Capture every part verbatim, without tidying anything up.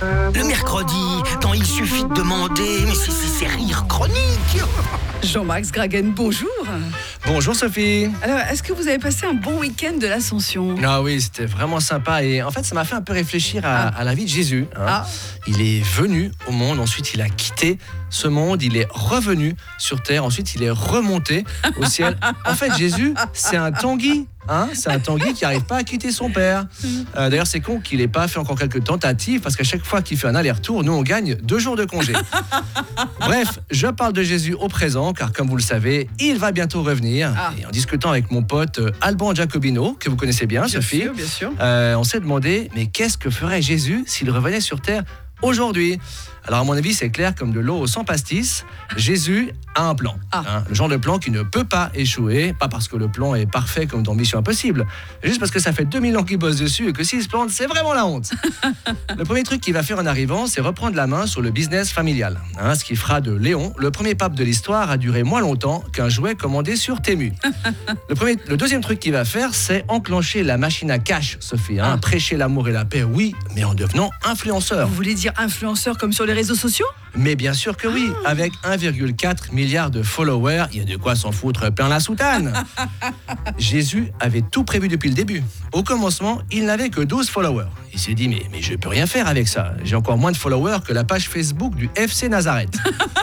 Le mercredi, quand il suffit de demander, mais c'est, c'est, c'est rire chronique. Jean-Max Gragen, bonjour. Bonjour Sophie. Alors, est-ce que vous avez passé un bon week-end de l'Ascension ? Ah oui, c'était vraiment sympa et en fait ça m'a fait un peu réfléchir à, Ah. à la vie de Jésus. hein. Ah. Il est venu au monde, ensuite il a quitté ce monde, il est revenu sur terre, ensuite il est remonté au ciel. En fait Jésus, c'est un Tanguy. Hein, c'est un Tanguy qui n'arrive pas à quitter son père. Euh, d'ailleurs, c'est con qu'il n'ait pas fait encore quelques tentatives parce qu'à chaque fois qu'il fait un aller-retour, nous on gagne deux jours de congé. Bref, je parle de Jésus au présent car comme vous le savez, il va bientôt revenir. Ah. Et en discutant avec mon pote euh, Alban Giacobino, que vous connaissez bien, Bien Sophie, sûr, bien sûr. euh, on s'est demandé, mais qu'est-ce que ferait Jésus s'il revenait sur terre aujourd'hui ? Alors à mon avis, c'est clair comme de l'eau sans pastis. Jésus a un plan. Ah. hein, le genre de plan qui ne peut pas échouer, pas parce que le plan est parfait comme dans Mission Impossible, juste parce que ça fait deux mille ans qu'il bosse dessus et que s'il se plante, c'est vraiment la honte. Le premier truc qu'il va faire en arrivant, c'est reprendre la main sur le business familial. hein, ce qui fera de Léon le premier pape de l'histoire à durer moins longtemps qu'un jouet commandé sur Temu. Le, premier, le deuxième truc qu'il va faire, c'est enclencher la machine à cash, Sophie. hein, Ah. Prêcher l'amour et la paix, oui, mais en devenant influenceur. Vous voulez dire influenceur comme sur les réseaux sociaux ? Mais bien sûr que oui, avec un virgule quatre milliard de followers, il y a de quoi s'en foutre plein la soutane. Jésus avait tout prévu depuis le début. Au commencement, il n'avait que douze followers. Il s'est dit, mais, mais je peux rien faire avec ça. J'ai encore moins de followers que la page Facebook du F C Nazareth.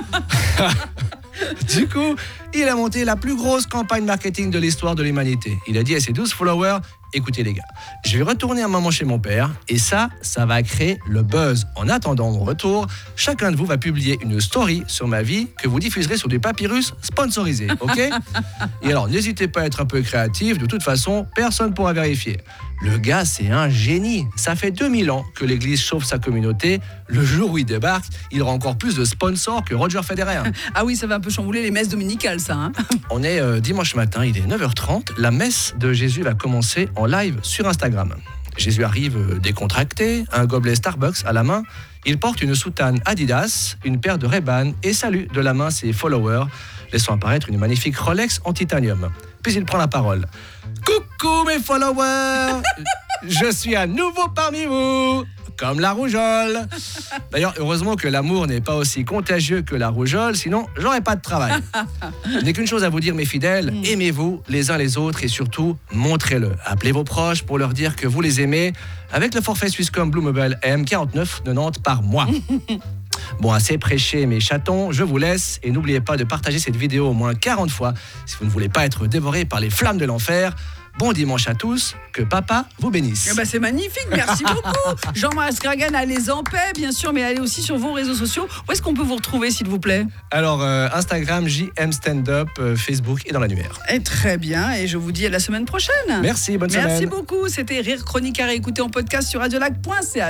Du coup, il a monté la plus grosse campagne marketing de l'histoire de l'humanité. Il a dit à ses douze followers, écoutez les gars, je vais retourner un moment chez mon père et ça, ça va créer le buzz. En attendant mon retour, chacun de vous va publier une story sur ma vie que vous diffuserez sur du papyrus sponsorisé, ok ? Et alors, n'hésitez pas à être un peu créatif, de toute façon, personne ne pourra vérifier. Le gars, c'est un génie. Ça fait deux mille ans que l'Église chauffe sa communauté. Le jour où il débarque, il aura encore plus de sponsors que Roger Federer. Ah oui, ça va un peu chambouler les messes dominicales, ça. Hein. On est euh, dimanche matin, il est neuf heures trente. La messe de Jésus va commencer en live sur Instagram. Jésus arrive euh, décontracté, un gobelet Starbucks à la main. Il porte une soutane Adidas, une paire de Ray-Ban et salue de la main ses followers, laissant apparaître une magnifique Rolex en titanium. Puis il prend la parole. Coucou mes followers, je suis à nouveau parmi vous, comme la rougeole. D'ailleurs, heureusement que l'amour n'est pas aussi contagieux que la rougeole, sinon j'aurais pas de travail. Je n'ai qu'une chose à vous dire, mes fidèles, aimez-vous les uns les autres et surtout, montrez-le. Appelez vos proches pour leur dire que vous les aimez avec le forfait Swisscom Blue Mobile M quarante-neuf quatre-vingt-dix par mois. Bon, assez prêché mes chatons, je vous laisse et n'oubliez pas de partager cette vidéo au moins quarante fois si vous ne voulez pas être dévoré par les flammes de l'enfer. Bon dimanche à tous, que papa vous bénisse. Eh ben, c'est magnifique, merci beaucoup. Jean-Max Gragen, allez en paix, bien sûr, mais allez aussi sur vos réseaux sociaux. Où est-ce qu'on peut vous retrouver, s'il vous plaît ? Alors, euh, Instagram, J M Stand Up, euh, Facebook et dans l'annuaire. Eh, très bien, et je vous dis à la semaine prochaine. Merci, bonne semaine. Merci beaucoup, c'était Rire Chronique à réécouter en podcast sur radiolac point c h.